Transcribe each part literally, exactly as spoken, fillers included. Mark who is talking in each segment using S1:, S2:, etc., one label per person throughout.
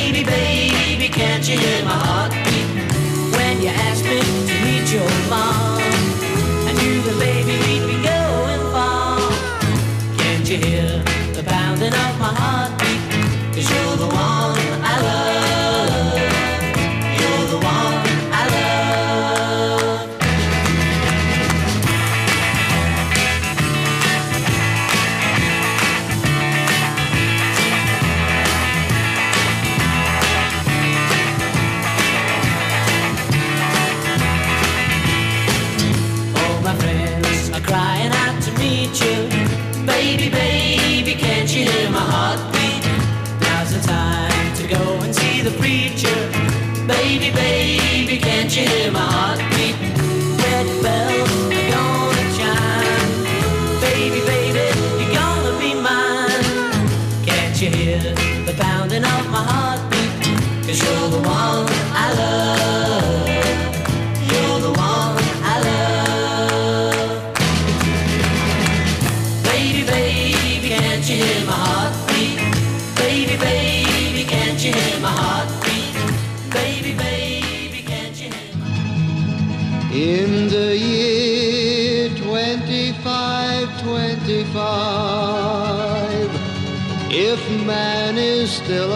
S1: Baby, baby, can't you hear my heartbeat when you ask me to meet your mom? I knew that baby we'd be going far. Can't you hear the pounding of my heartbeat? 'Cause you're the one I love. You're the one I love. All my friends are crying out to meet you. Baby, baby, can't you hear my heartbeat? Now's the time to go and see the preacher. Baby, baby, can't you hear my heartbeat? Red bells are gonna chime. Baby, baby, you're gonna be mine. Can't you hear the pounding of my heartbeat? 'Cause you're the one I love. You're the one I love. Baby, baby, can't you hear my heartbeat? Baby, baby, can't you hear my heartbeat? Baby, baby, can't you hear my heartbeat?
S2: In the year twenty-five twenty-five, if man is still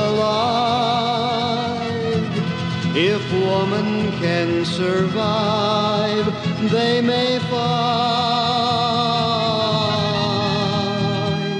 S2: alive, if woman can survive, they may find.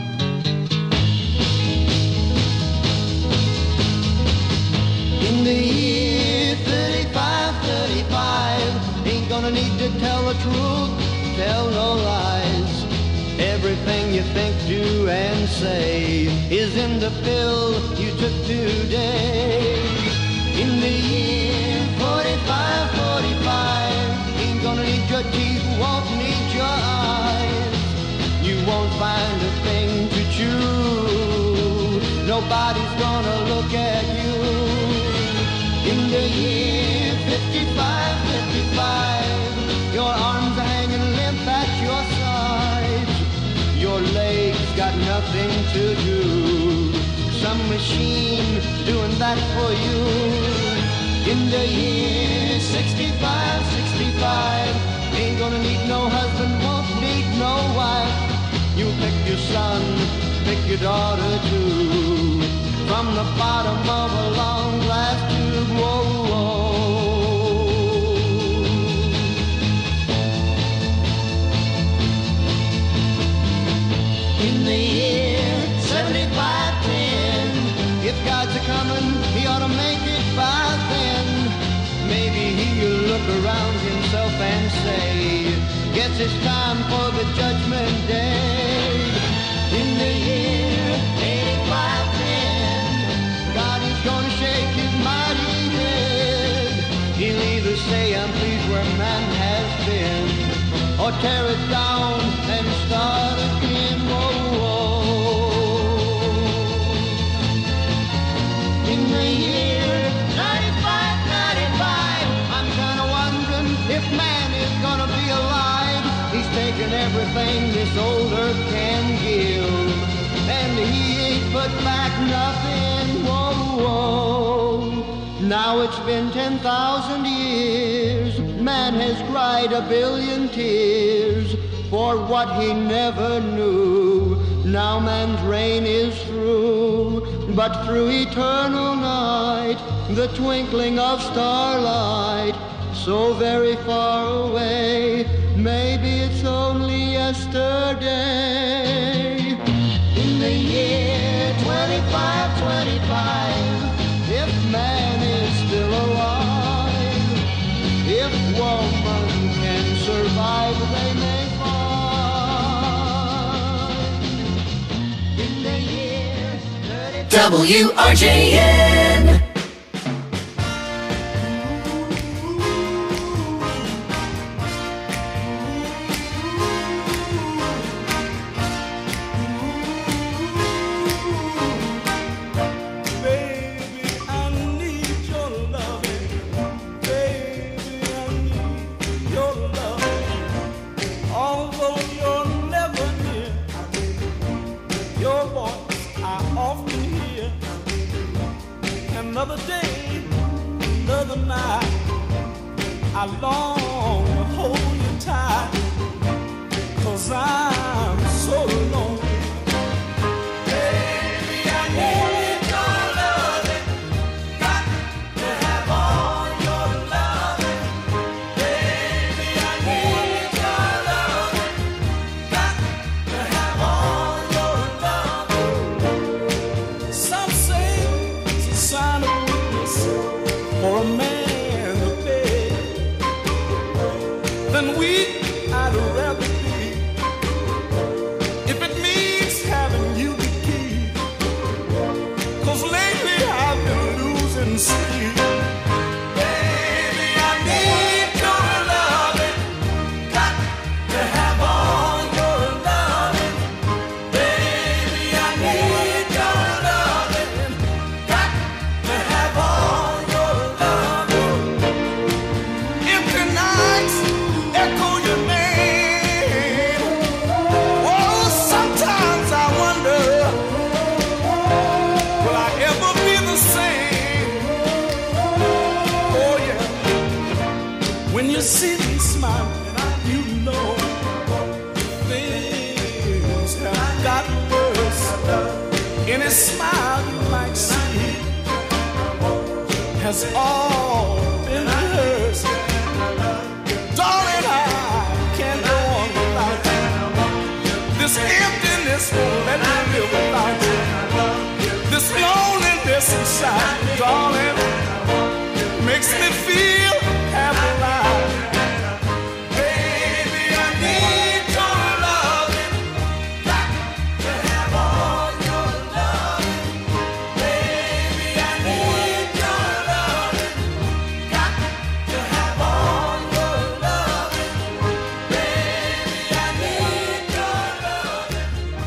S2: In the year thirty-five thirty-five, ain't gonna need to tell the truth, tell no lies. Everything you think, do, and say is in the pill you took today. In the year forty-five forty-five, ain't gonna need your teeth, won't need your eyes. You won't find a thing to chew, nobody's gonna look at you. In the year fifty-five fifty-five, your arms are hanging limp at your sides. Your legs got nothing to do, some machine doing that for you. In the year sixty-five sixty-five, ain't gonna need no husband, won't need no wife. You pick your son, pick your daughter too, from the bottom of a long glass tube. Whoa, whoa. In the year seventy-five ten, if God's a-coming, he ought to make it by then. Maybe he'll look around himself and say, guess it's time for the judgment day. In the year eighty-five ten, God is gonna shake his mighty head. He'll either say, I'm pleased where man has been, or tear it down and start again. Whoa, whoa. In the year ninety-five ninety-five, I'm kinda wondering if man is gonna be alive. He's taken everything this old earth can give, and he ain't put back nothing. Whoa, whoa. Now it's been ten thousand years, man has cried a billion tears for what he never knew. Now man's reign is through, but through eternal night, the twinkling of starlight, so very far away, maybe it's only yesterday. In the year twenty-five twenty-five, if man is still alive, if woman can survive, they may find. In the year
S1: W R J N.
S3: another day, another night. I long to hold you tight, 'cause I'm so lonely. Baby, I need your loving, got to have all your loving. Baby, I need your loving, got to have all your loving. Some say it's a sign of weakness for a man to beg. Then weak I'd rather be, if it means having you to keep. 'Cause lately I've been losing sleep. Baby, I need your loving, got to have all your loving. Baby, I need your loving, got to have all your loving. Empty nights echo your name. Oh, sometimes I wonder, will I ever be the same? Oh yeah, when you see me smiling, you know things have gotten worse. Any smile you might see has all been rehearsed. Darling, I can't go on without you. This emptiness won't let me live without you. This loneliness inside, darling, makes me feel half alive. Baby, I need your loving, got to have all your loving. Baby, I need your loving, got to have all your loving. Baby, I need your loving.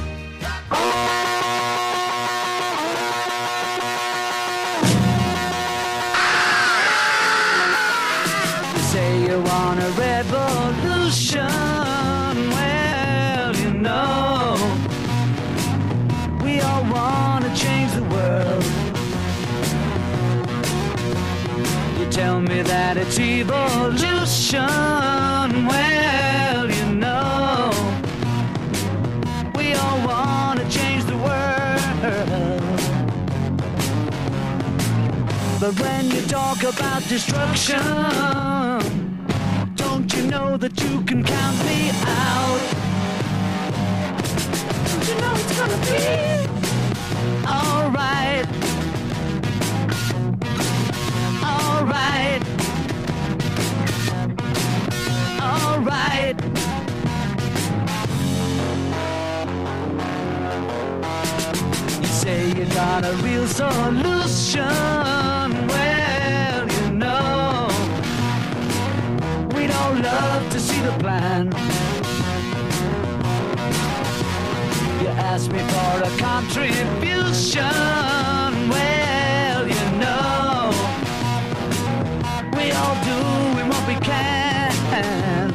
S1: You say you want a revolution. Well, you know, we all want to change the world. You tell me that it's evolution. Well, you know, we all want to change the world. But when you talk about destruction, don't you know that you can count me out? Don't you know it's gonna be alright? Alright. Alright. You say you got a real solution. Well, you know, we don't love to see the plan. You ask me for a contribution. Well, you know, we all doing what we can.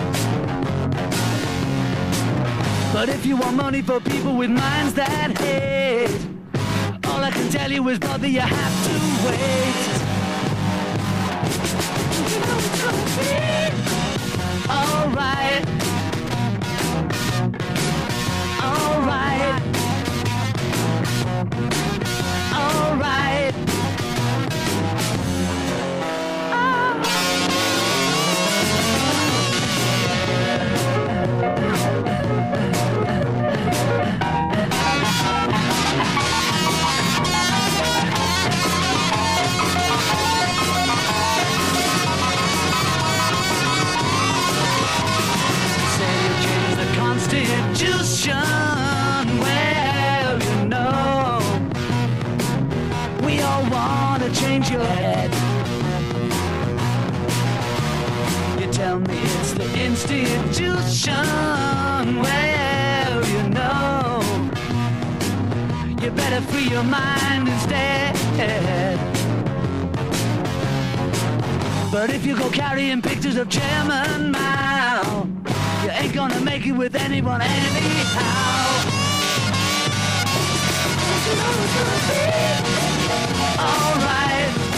S1: But if you want money for people with minds that hate, all I can tell you is, brother, you have to wait. You know it's gonna be alright. Alright. Alright. Constitution, well, you know, we all want to change your head. You tell me it's the institution, well, you know, you better free your mind instead. But if you go carrying pictures of Chairman Mao, you ain't gonna make it with anyone anyhow. You know it's gonna be alright.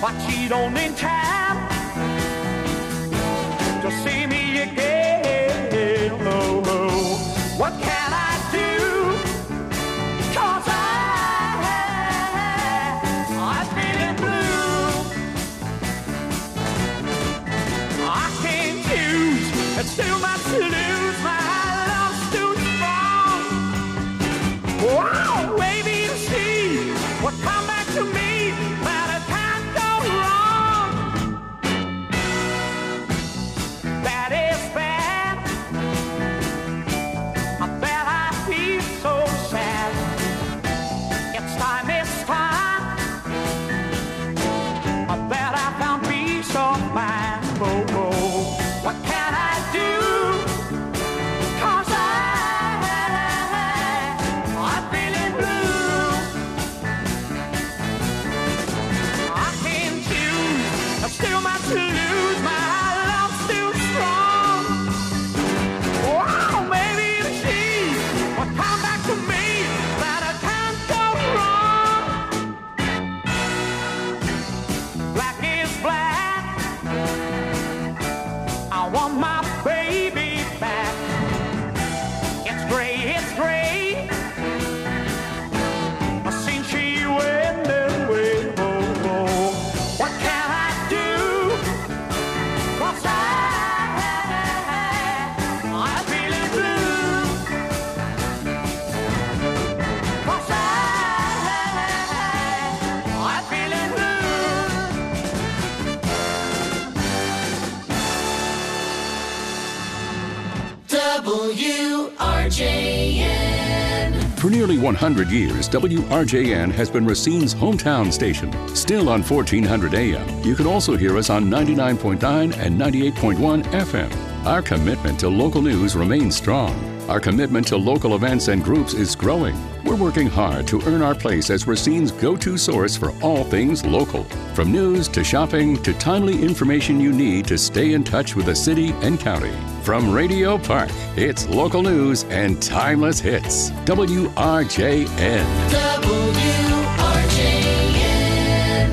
S3: Why cheat on in time to see me again? Oh, oh. What can I do? 'Cause I, I'm feeling blue. I can't choose, it's too much to lose. My love's too strong. Wow, baby, to see what come back to me. That it can't go wrong. That is bad. I bet I feel so sad. It's time, it's time. I bet I found peace of mind. Oh, oh. What can I do? 'Cause I, I'm feeling blue. I can't choose. There's still much to lose. My love's still strong. Wow, maybe to see what come back to me. That I can't go wrong. Black is black. I want my baby back. It's gray, it's gray. Since she went away, oh, oh. What can I do? 'Cause I, I'm feeling blue. 'Cause I, I'm feeling blue.
S1: W R J N.
S4: For nearly one hundred years, W R J N has been Racine's hometown station. Still on fourteen hundred A M. You can also hear us on ninety-nine point nine and ninety-eight point one F M. Our commitment to local news remains strong. Our commitment to local events and groups is growing. We're working hard to earn our place as Racine's go-to source for all things local. From news to shopping to timely information you need to stay in touch with the city and county. From Radio Park, it's local news and timeless hits. W R J N.
S1: W R J N.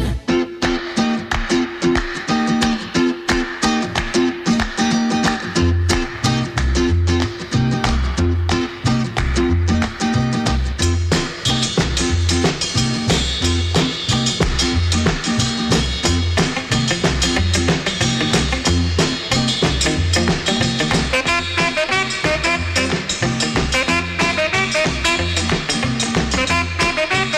S3: Thank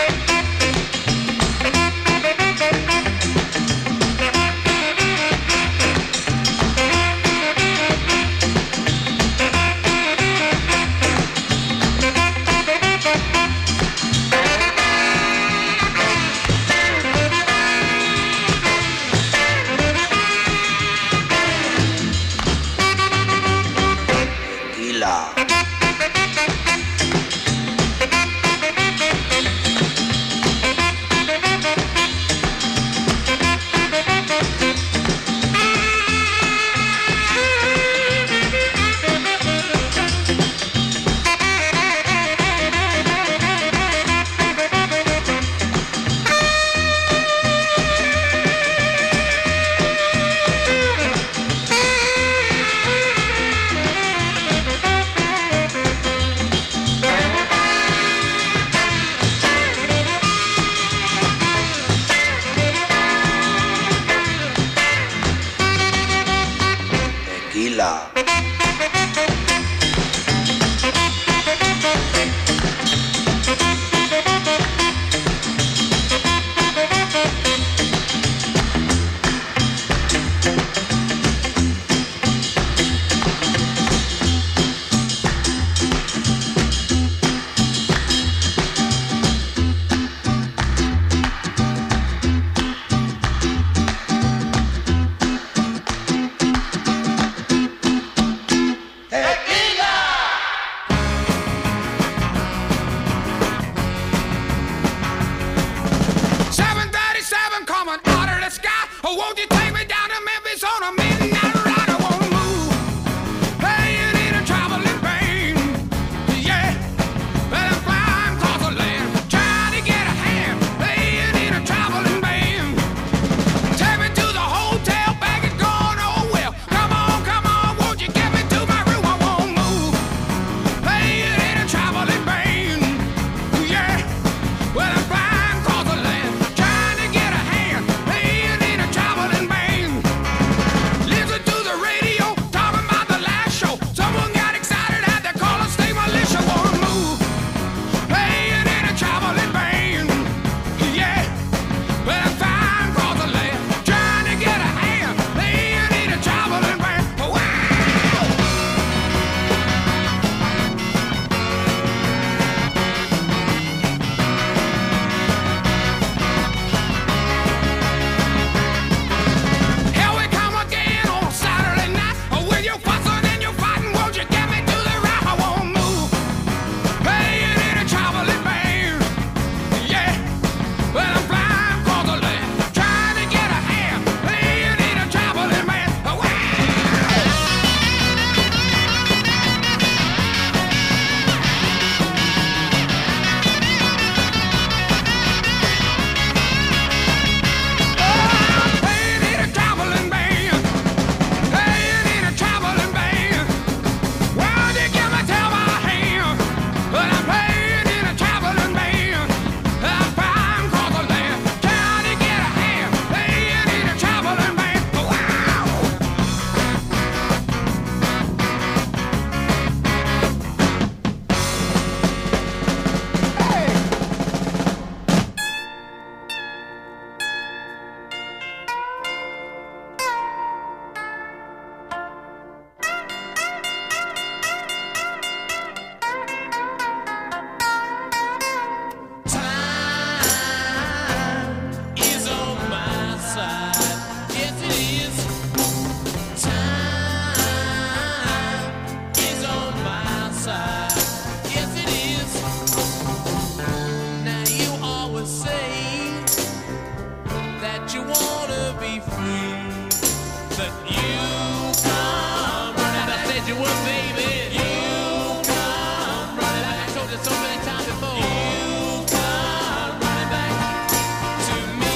S5: Now you always say that you wanna be free, but you come running back. I said you would, baby. You come running back. I told you so many times before. You come running back to me.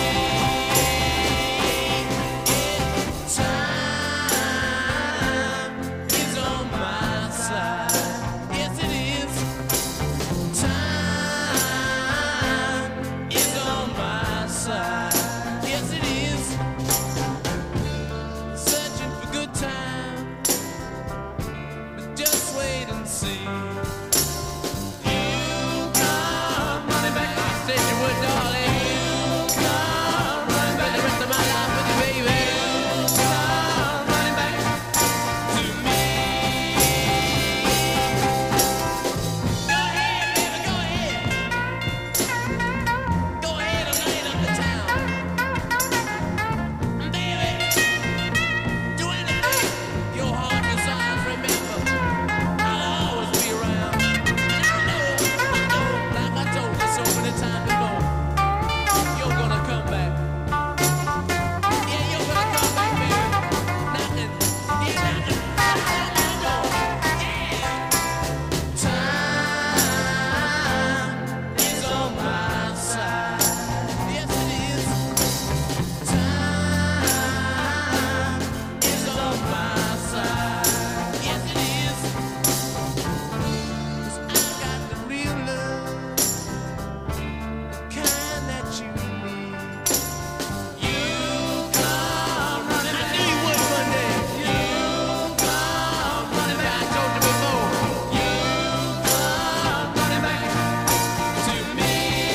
S5: Time is on my side. Yes, it is. Time is on my side. Yes, it is. Searching for good time, but just wait and see. You come running back. I said you would, darling. You come running back. The rest of my life with you, baby. You come running back to me. Go ahead, baby, go ahead. Go ahead and light up the town. Baby, do anything your heart desires. Remember, I'll always be around. And I know, I know, like I told you so many times before, you're gonna come back. Yeah, you're gonna come back, baby. Knocking, yeah, knocking, knocking on my door. Yeah. Time is on my side. Yes, it is. Time is on my side. Yes, it is. 'Cause I got the real love, the kind that you need. You come running back. I knew you would one day. You come running back. I told you before. You come running back to me.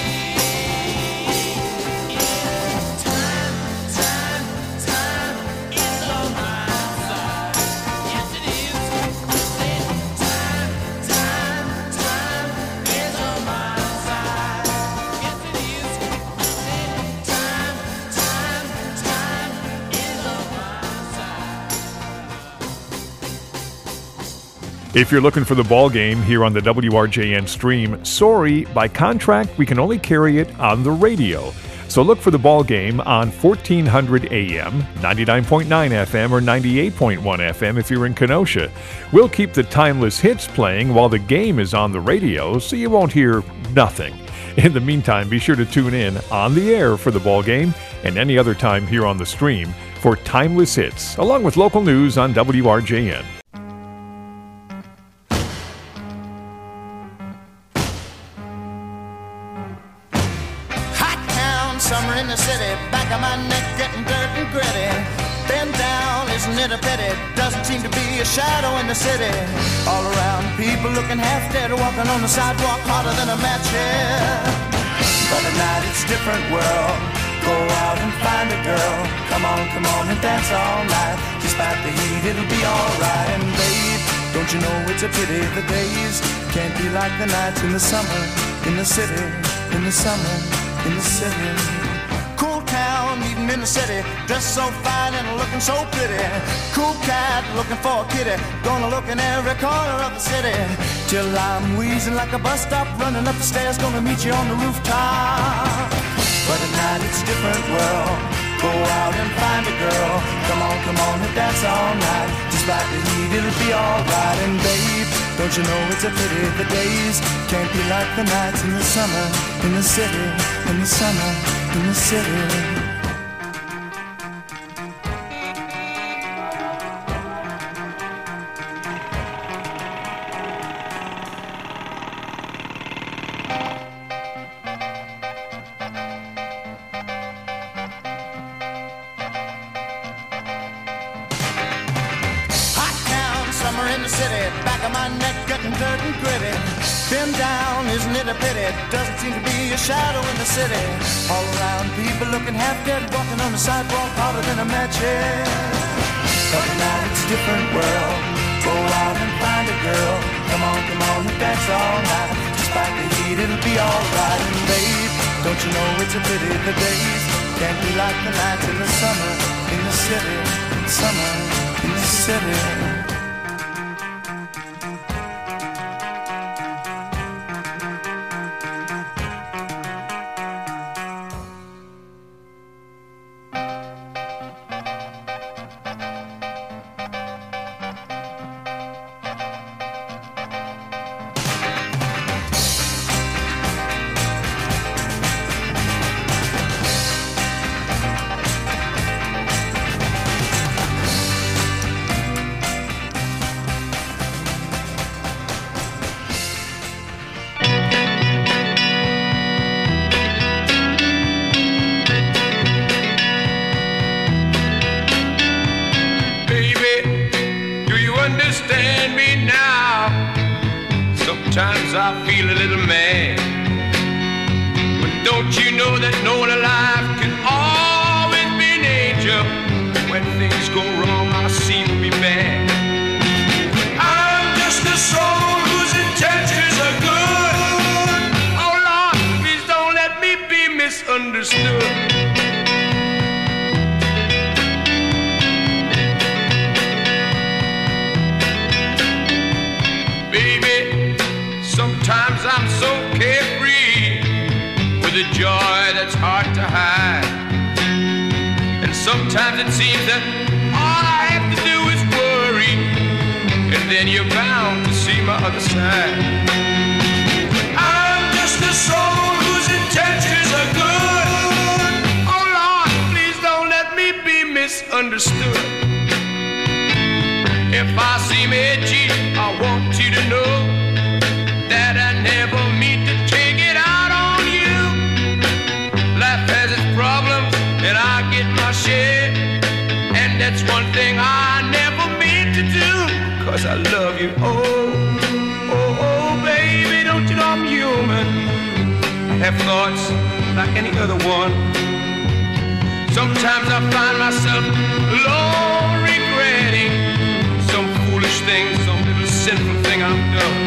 S5: Yeah. Time, time, time is on my side. Yes, it is. I said time, time, time is on my side. Yes, it is. I said time, time, time is on my side.
S6: If you're looking for the ball game here on the W R J N stream, sorry, by contract, we can only carry it on the radio. So look for the ball game on fourteen hundred A M, ninety-nine point nine F M, or ninety-eight point one F M if you're in Kenosha. We'll keep the timeless hits playing while the game is on the radio, so you won't hear nothing. In the meantime, be sure to tune in on the air for the ball game and any other time here on the stream for timeless hits, along with local news on W R J N.
S7: Hot town, summer in the city, back of my neck getting dirt and gritty. Bend down, isn't it a pity? Doesn't seem to be a shadow in the city. All around, people looking half dead, walking on the sidewalk harder than a match head. But at night it's a different world. Go out and find a girl. Come on, come on and dance all night. Despite the heat, it'll be alright. And babe, don't you know it's a pity the days can't be like the nights in the summer, in the city, in the summer, in the city. Cool town, eating in the city, dressed so fine and looking so pretty. Cool cat, looking for a kitty, gonna look in every corner of the city. Till I'm wheezing like a bus stop, running up the stairs, gonna meet you on the rooftop. But at night it's a different world. Go out and find a girl. Come on, come on and dance all night. Despite the heat, it'll be alright. And babe, don't you know it's a pity the days can't be like the nights in the summer, in the city, in the summer, in the city. Dirt and gritty, been down, isn't it a pity? Doesn't seem to be a shadow in the city. All around, people looking half dead, walking on the sidewalk harder than a match head. But now it's a different world. Go out and find a girl. Come on, come on and dance all night. Despite the heat, it'll be alright. And babe, don't you know it's a pity the days can't be like the nights in the summer, in the city, summer, in the city.
S8: understand me now. Sometimes I feel a little mad, but don't you know that no one alive can always be an angel? When things go wrong, I seem to be bad. I'm just a soul whose intentions are good. Oh Lord, please don't let me be misunderstood. Sometimes I'm so carefree with a joy that's hard to hide. And sometimes it seems that all I have to do is worry, and then you're bound to see my other side. I'm just a soul whose intentions are good. Oh Lord, please don't let me be misunderstood. If I seem edgy, I want you to know that I never mean to take it out on you. Life has its problems, and I get my share. And that's one thing I never mean to do, 'cause I love you. Oh, oh, oh, baby, don't you know I'm human? I have thoughts like any other one. Sometimes I find myself alone regretting some foolish thing, some little sinful thing I've done.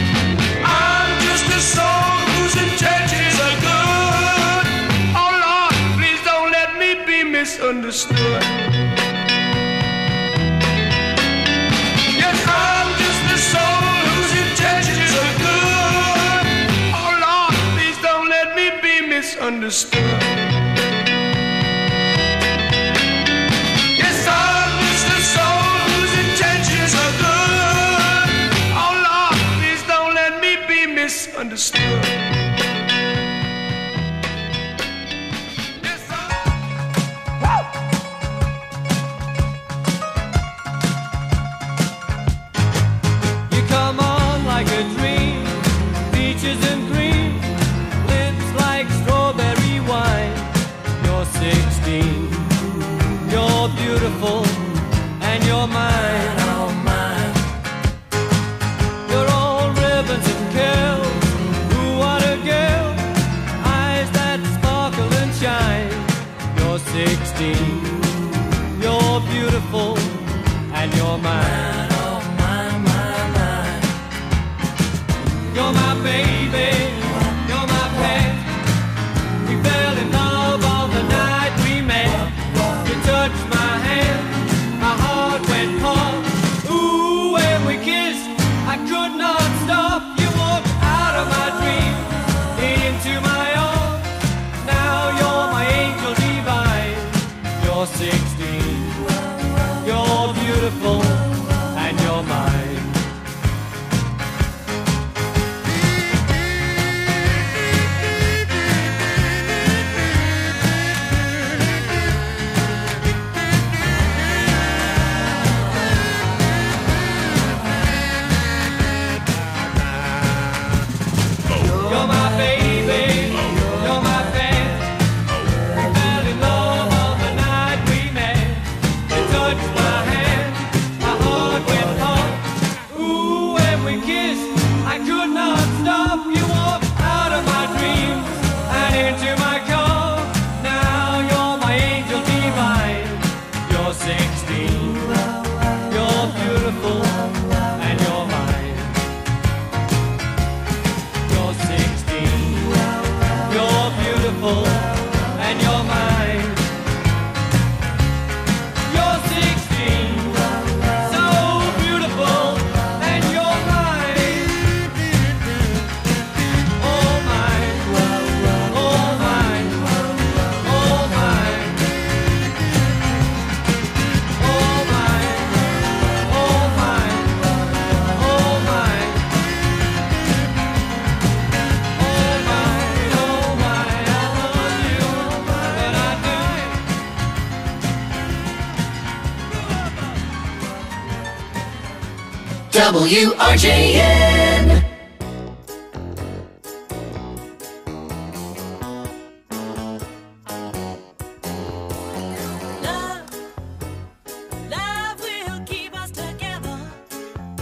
S8: A soul whose intentions are good. Oh Lord, please don't let me be misunderstood. Yes, I'm just a soul whose intentions are good. Oh Lord, please don't let me be misunderstood. Yes, I'm just a soul whose intentions are good. Oh Lord, please don't let me be misunderstood.
S1: You come on like a dream, peaches and cream, lips like strawberry wine. You're sixteen, you're beautiful, and you're mine, oh mine. You're all ribbons and curls. What a girl, eyes that sparkle and shine. You're sixteen, you're beautiful, and you're mine, oh mine, mine, mine. You're my baby, you're my pet. We fell in love on the night we met. You touched my hand, my heart went pop. Ooh, when we kissed, I could not stop. You walked out of my dream into my arms. Now you're my angel divine. You're sixteen, you're beautiful, and you're mine. You're my baby, you're my pet. We fell in love on the night we met. You touched my hand, my heart went pop. Ooh, when we kissed, I could not stop. You walked out of my dreams and into my car. Now you're my angel divine. You're sixteen, you're beautiful, and you're mine. You're sixteen, you're beautiful, and you're mine. You're sixteen, so beautiful, and you're mine. Oh mine, oh mine, oh mine, oh mine, oh mine, oh mine.
S9: W R J N.
S10: Love, love will keep us together.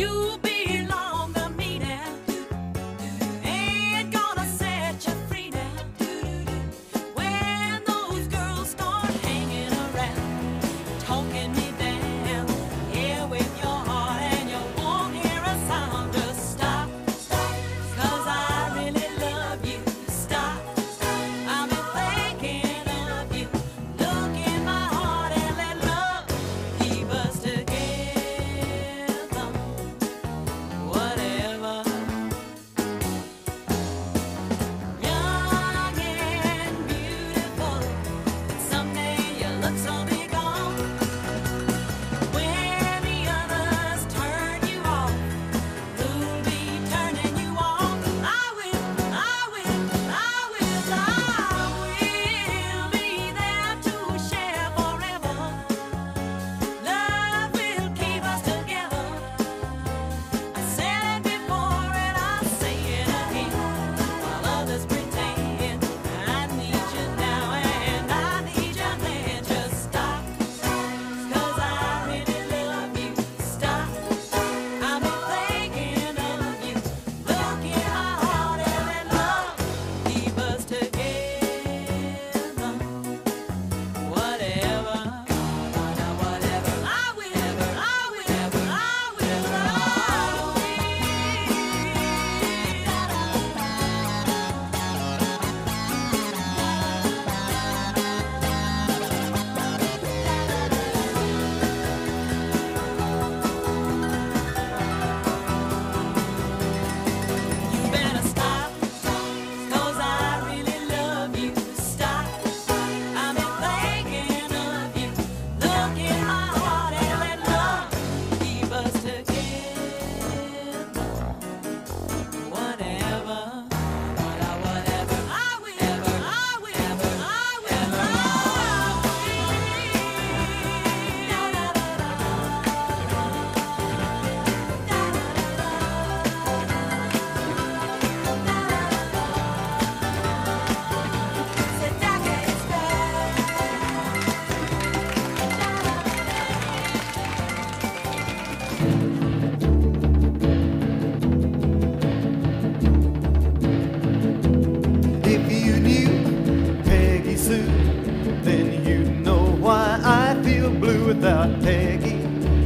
S2: without Peggy,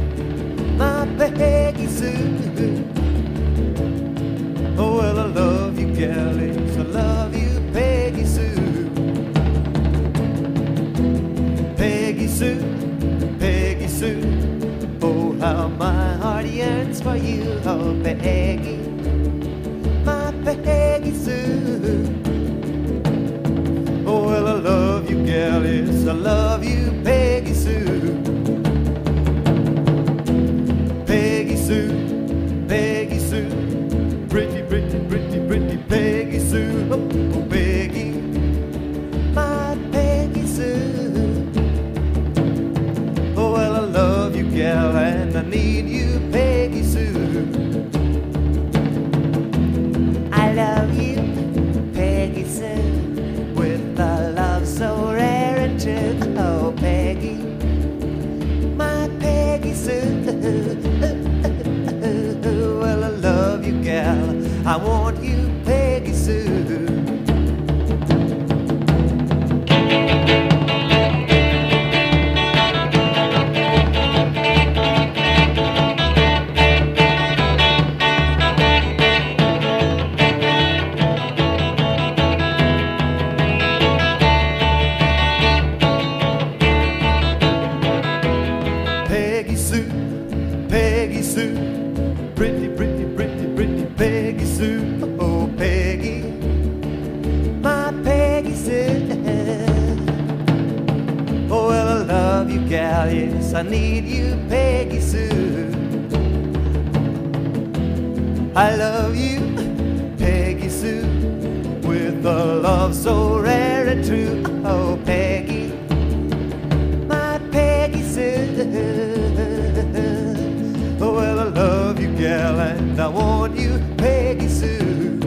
S2: my Peggy Sue. Oh, well, I love you, galleys, I love you, Peggy Sue. Peggy Sue, Peggy Sue. Oh, how my heart yearns for you, oh, Peggy, my Peggy Sue. Oh, well, I love you, galleys, I love you, Peggy Sue. Peggy Sue, Peggy Sue, pretty, pretty, pretty, pretty Peggy Sue. Oh, oh, Peggy, my Peggy Sue. Oh, well, I love you, gal, and I need you, Peggy Sue. I love you, Peggy Sue, with a love so rare and true. Oh, Peggy, my Peggy Sue. Well, I love you, gal, I want you, Peggy Sue. Peggy Sue, Peggy Sue, pretty, pretty, pretty, pretty Peggy Sue. Oh, Peggy, my Peggy Sue. Oh, well, I love you, gal, yes, I need you, Peggy Sue. I love you, Peggy Sue, with a love so rare and true. Oh, Peggy, my Peggy Sue. Oh, well, I love you, gal, and I want you, Peggy Sue.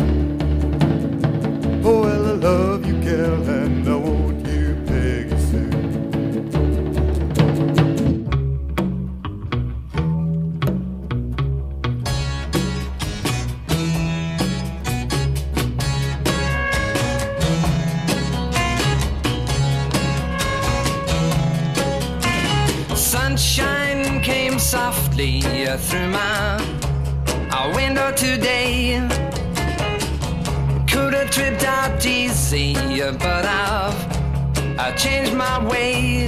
S2: Oh, well, I love you, gal, and I want you, Peggy Sue.
S10: softly through my window today. Could have tripped out easy, but I've I've changed my way.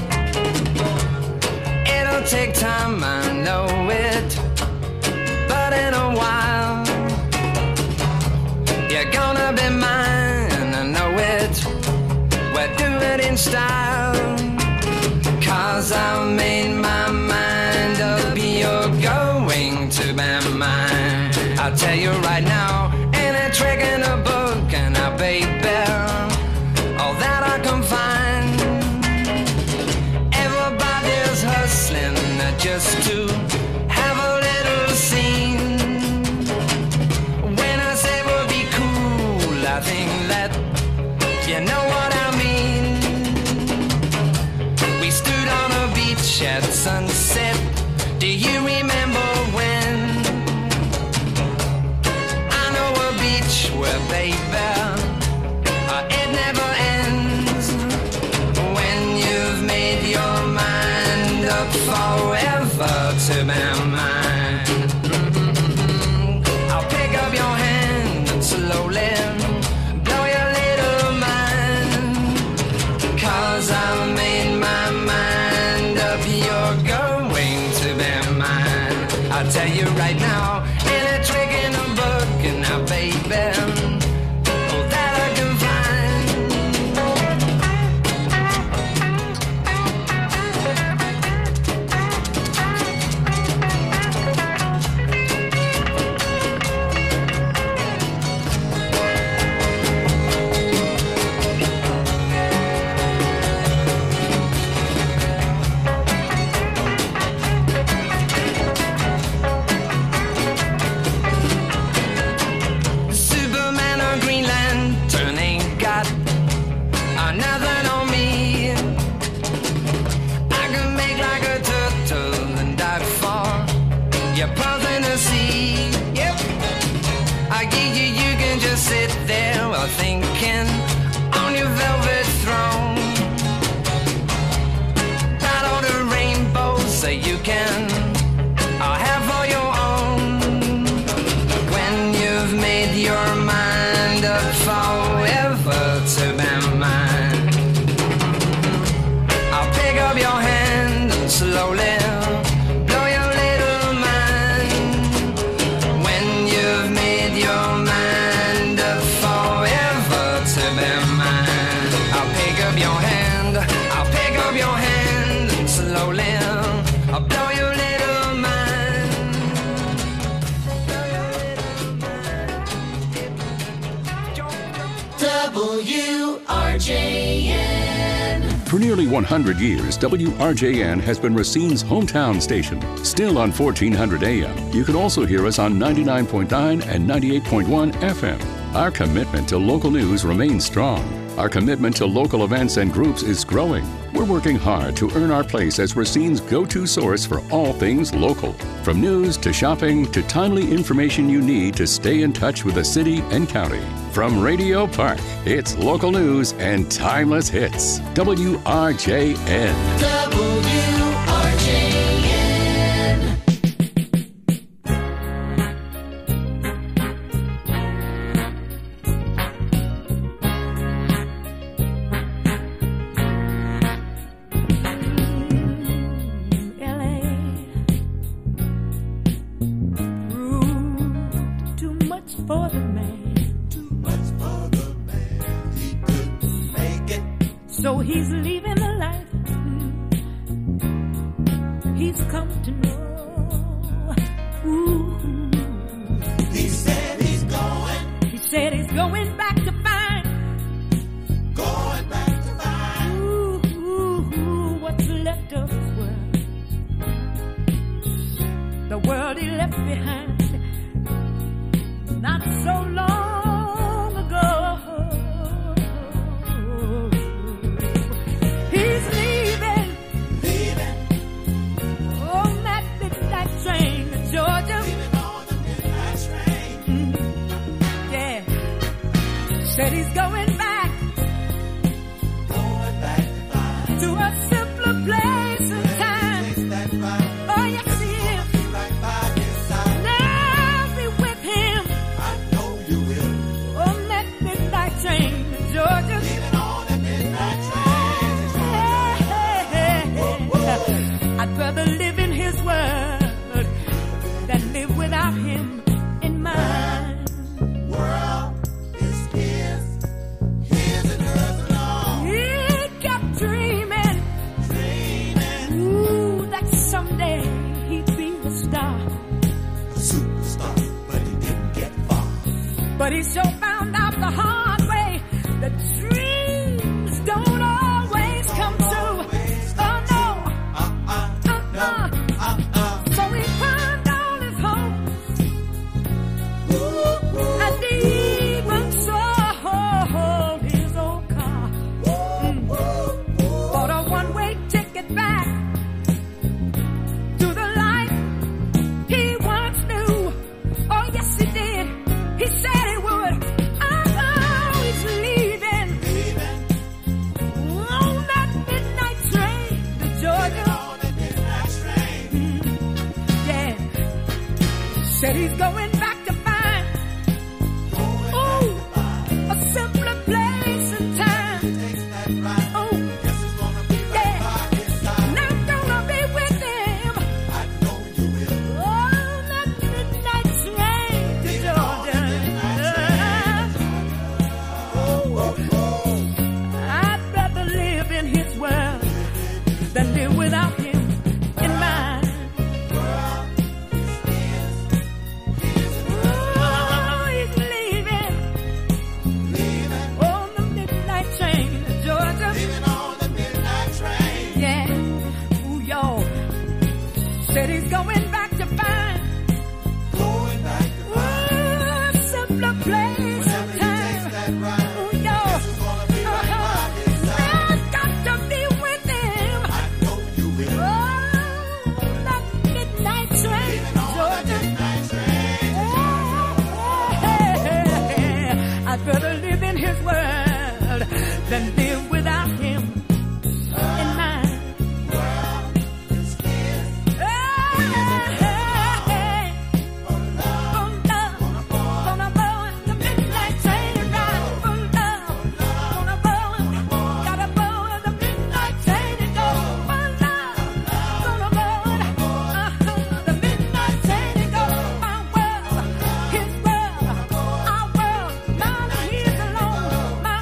S10: It'll take time, I know it, but in a while you're gonna be mine, I know it. We'll do it in style, 'cause I've made my mind up, you're going to be mine. I'll tell you right now, ain't a trick in a book, and I baby, all that I can find. Everybody's hustling just to have a little scene. When I say we'll be cool, I think that you know what I mean. We stood on a beach at sunset. Do you remember when? I know a beach where, baby, uh, it never ends. When you've made your mind up forever to be mine. I'll pick up your hand and slowly blow your little mind, 'cause I've made my mind up, you're going to be mine. I'll tell you right now, ain't a trick in a book, and now baby, all that I can find. Superman or Green Lantern ain't got uh, nothing on me. I can make like a turtle and dive for your pearls in the sea. Yep, I give you, you can just sit there while thinking on your velvet throne. Got all the rainbows so you can uh, have all your own. When you've made your mind up forever to be mine, I'll pick up your hand and slowly blow your little mind. When you've made your mind up forever to be mine, I'll pick up your hand, I'll pick up your hand and slowly I'll blow your little mind. Blow your little mind.
S9: W R J N.
S4: For nearly one hundred years, W R J N has been Racine's hometown station. Still on fourteen hundred A M. You can also hear us on ninety-nine point nine and ninety-eight point one F M. Our commitment to local news remains strong. Our commitment to local events and groups is growing. We're working hard to earn our place as Racine's go-to source for all things local. From news to shopping to timely information you need to stay in touch with the city and county. From Radio Park, it's local news and timeless hits. W R J N.
S9: W R J N.
S11: L A proved too much for the man. So he's leaving the life he's come to know. Ooh. He said he's going. He said he's going back to find. Going back to find. Ooh, ooh, ooh, what's left of his world. The world he left behind. Not so long ago. He's leaving, leaving on that midnight train to Georgia. Leaving on the midnight train. Mm-hmm. Yeah, said he's going back, going back to, to a simpler place and time. Oh yes, he is. without him in mind.
S3: World is his, his and hers alone.
S11: He kept dreaming,
S3: Dreaming,
S11: ooh, that someday he'd be a star.
S3: a superstar, but he didn't get far.
S11: But he sure found out the hard way that dreams don't always come true. Oh no,
S3: Uh-uh,
S11: uh-uh.
S3: uh-uh.
S11: So he climbed all his hopes, and he even sold his old car. Mm. Bought a one-way ticket back to the life he once knew. Oh yes he did. He said he would. Oh, he's leaving
S3: Leaving
S11: on that midnight train to Georgia.
S3: on the midnight train.
S11: Yeah. Said he's going back to find, ooh, a simpler place and time.
S3: Takes that ride.
S11: Oh,
S3: Guess it's gonna be right
S11: yeah.
S3: by his side.
S11: And I'm gonna be with him
S3: I know you will.
S11: on that midnight train to Georgia. I'd rather live in his world than live without him in mine. Oh, he's leaving on the midnight train to Georgia.
S3: Leaving on the midnight train.
S11: Yeah, ooh, y'all. Said he's going back to find,
S3: Going back to
S11: ooh, a simpler place and
S3: whenever he takes that
S11: time.
S3: ride.
S11: Ooh, y'all.
S3: Guess it's gonna be right by his side.
S11: I've got to be with him.
S3: I know you will.
S11: Oh, that midnight train to
S3: On the
S11: Georgia.
S3: midnight train.
S11: I'd rather live in his world than live without him in mine. My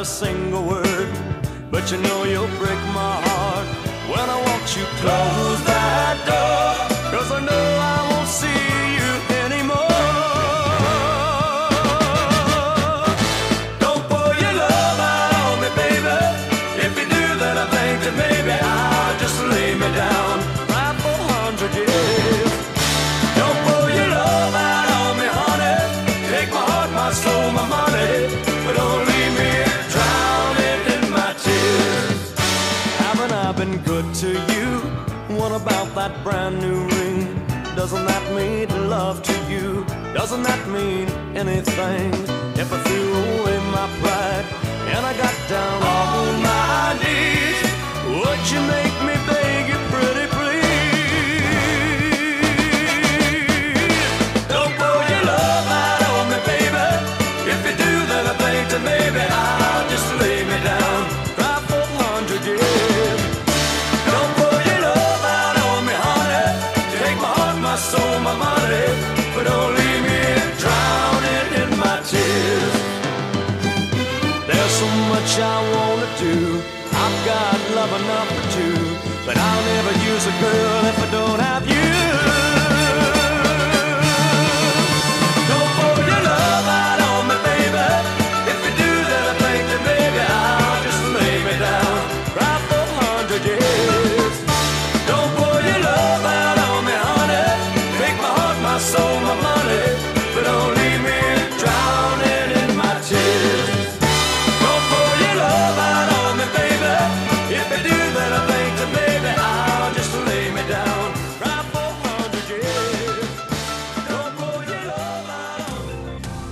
S12: a single word, but you know you'll break my heart when I want you close that door, 'cause I know I won't see you anymore. Don't pour your love out on me, baby. If you do, then I think that maybe I'll just lay me down right for a hundred years. Don't pour your love out on me, honey. Take my heart, my soul, my money, but don't leave me drowning in my tears. Haven't I been good to you? What about that brand new ring? Doesn't that mean love to you? Doesn't that mean anything? If I threw away my pride and I got down on my knees, would you make me beg you pretty please? Don't pour your love out on me, baby. If you do, then I think that maybe I'll just lay me down, cry for a hundred years. Don't pour your love out on me, honey. Take my heart, my soul, my money, but don't leave me drowning in my tears. There's so much I wanna do. I've got love enough for two, but I'll never use a girl if I don't have you. Don't pour your love out on me, baby. If you do, then I think that maybe I'll just lay me down, cry for a hundred years. Don't pour your love out on me, honey. Take my heart, my soul, my money, but don't leave me drowning in my tears. Don't pour your love out on me, baby. If you do, then I think that maybe I'll just lay me down, cry for a hundred years. Don't pour your love out on me.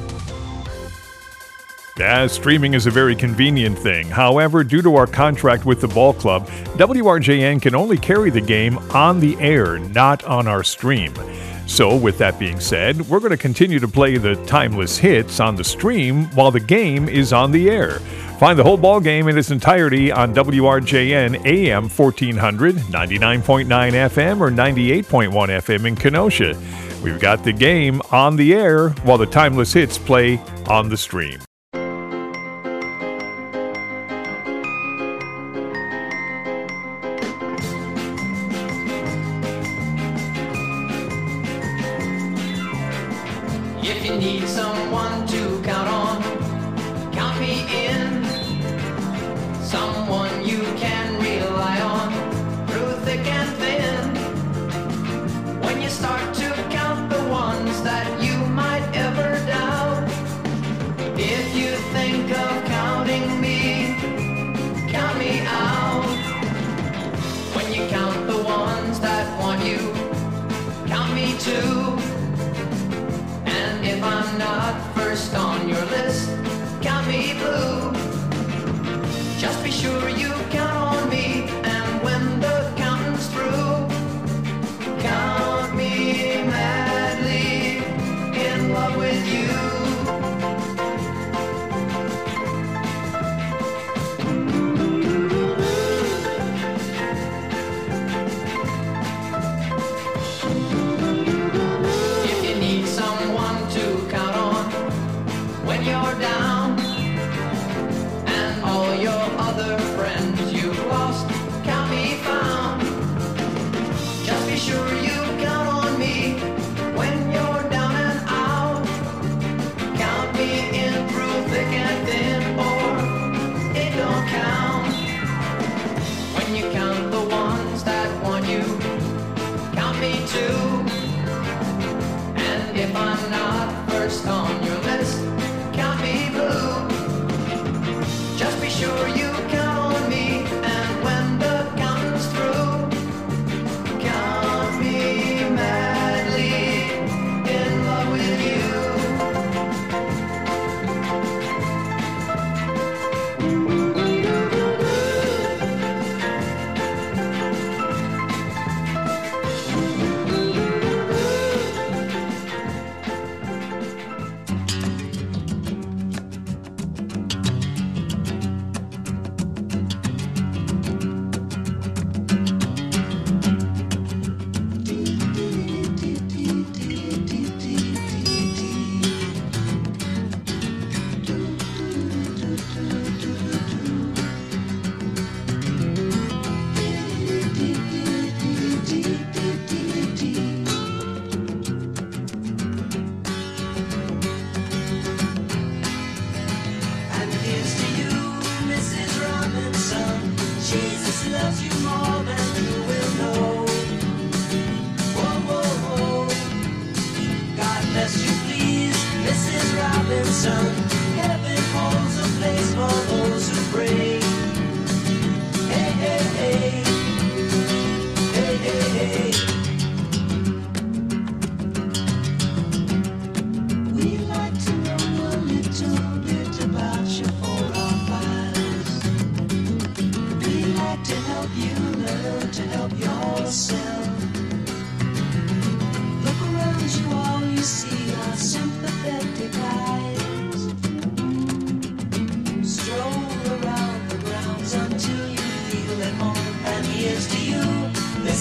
S6: Yeah, streaming is a very convenient thing. However, due to our contract with the ball club, W R J N can only carry the game on the air, not on our stream. So, with that being said, we're going to continue to play the timeless hits on the stream while the game is on the air. Find the whole ball game in its entirety on W R J N A M fourteen hundred, ninety-nine point nine F M or ninety-eight point one F M in Kenosha. We've got the game on the air while the timeless hits play on the stream.
S1: If you need someone to count on, count me in. Someone you can rely on through thick and thin. When you start to count the ones that you might ever doubt, if you think of counting me, count me out. When you count the ones that want you, count me too. And if I'm not first on your list, count me blue. Just be sure you count on me, and when the counting's through, count me madly in love with you. If you need someone to count on when you're down, and all your other friends you've lost can't be found, just be sure you count on me when you're down and out. Count me in through thick and thin, or it don't count. When you count the ones that want you, count me too. And if I'm not first on your list, count me blue. Just be sure you count on me, and when the counting's through, count me madly in love with you.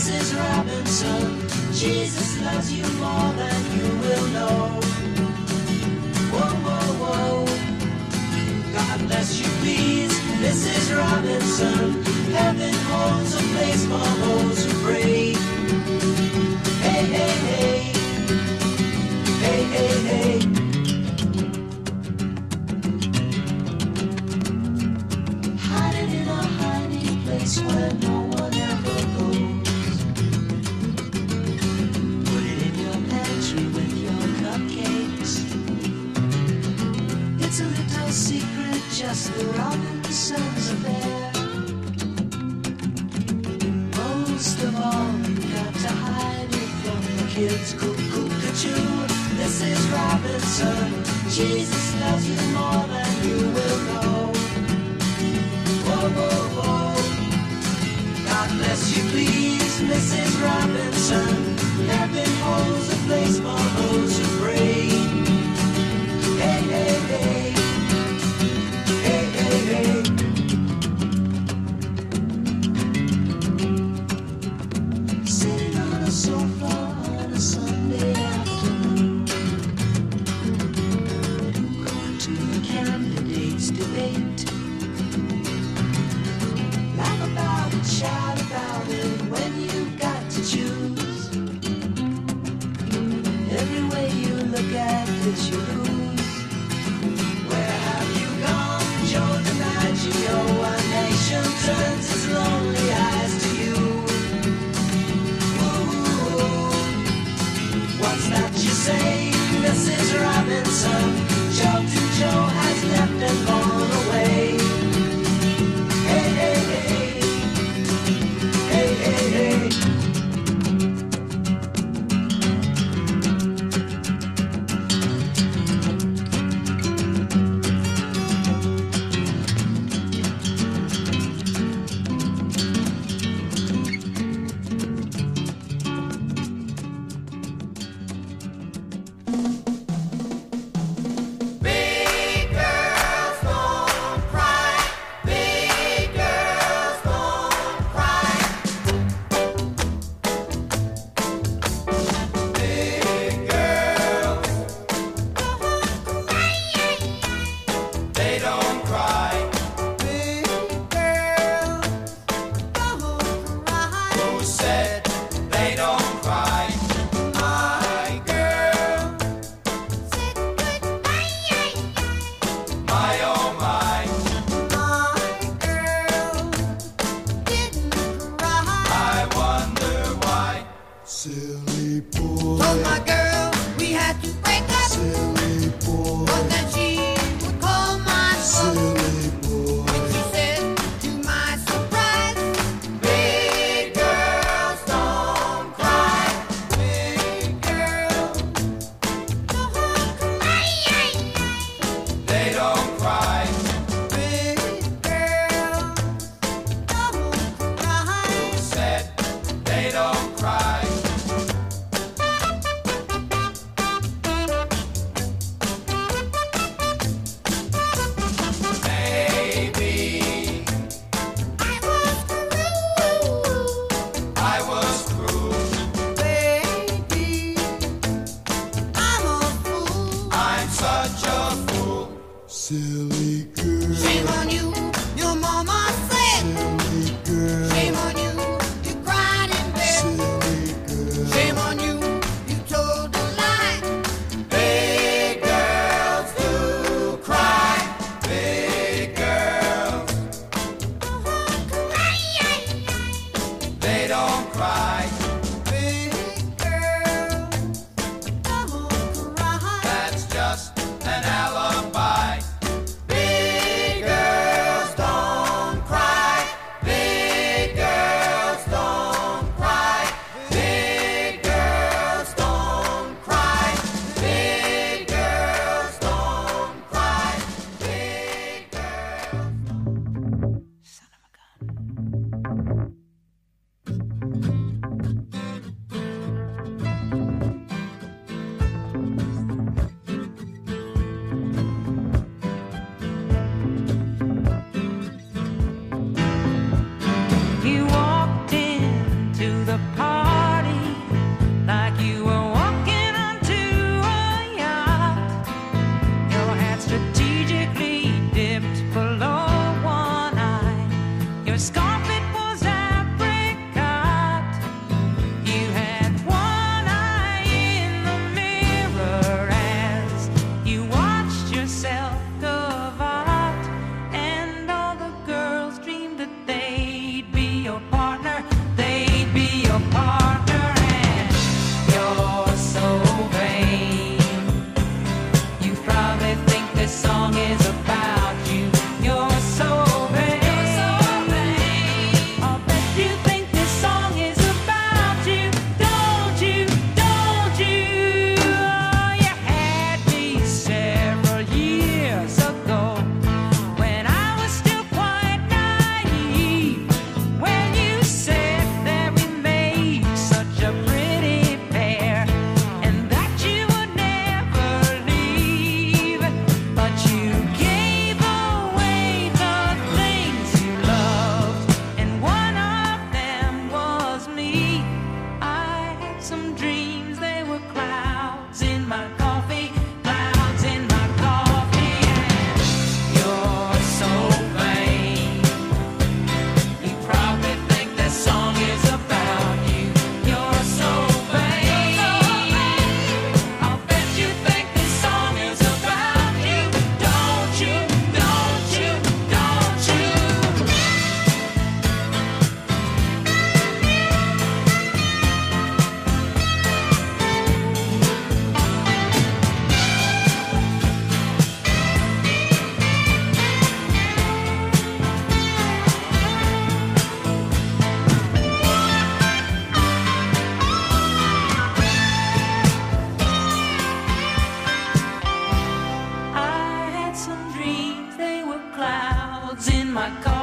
S1: Missus Robinson, Jesus loves you more than you will know. Whoa, whoa, whoa. God bless you, please, Missus Robinson. Heaven holds a place for those who pray. Hey, hey, hey. Hey, hey, hey. Hiding in a hiding place where no one ever goes. Put it in your pantry with your cupcakes. It's a little secret, just the Robinsons affair. Most of all, you got to hide it from the kids. Cuckoo-cuckoo, this is Robinson. Jesus loves you more than you will know. Whoa, whoa, whoa. God bless you, please, Missus Robinson. Heaven holds a place for those who pray. Hey, hey, hey. Hey, hey, hey. Sitting on a sofa on a Sunday afternoon, going to the candidates' debate. Laugh about it, shout about it when you've got to choose. Every way you look at it, you lose. Where have you gone, Joe DiMaggio? A nation turns its lonely eyes to you. Ooh, what's that you say, Missus Robinson? Joe to Joe has left and gone away. Hey, hey, hey. Hey, hey, hey.
S9: Big girls don't cry. Big girls don't cry.
S12: Big girls, they don't cry. Big girls, who said they don't cry? My girl, my oh my. I wonder why. Silly boy.
S10: Told my girl we had to break up,
S12: Silly boy.
S10: but then she would call my phone.
S12: Silly boy.
S10: And she said, to my surprise,
S12: Big girls don't cry. Big girls, they don't cry. Big girls, who said they don't cry? Maybe I was cruel.
S10: baby, I'm a fool.
S12: I'm such a fool. Silly girl.
S10: Shame on you, your mama said.
S12: Silly girl.
S10: Shame on you, you cried in bed.
S12: Silly girl.
S10: Shame on you, you told a lie.
S12: Big girls do cry. Big girls, they don't cry. Big girls, that's just an alibi. Big girls.
S1: in my car.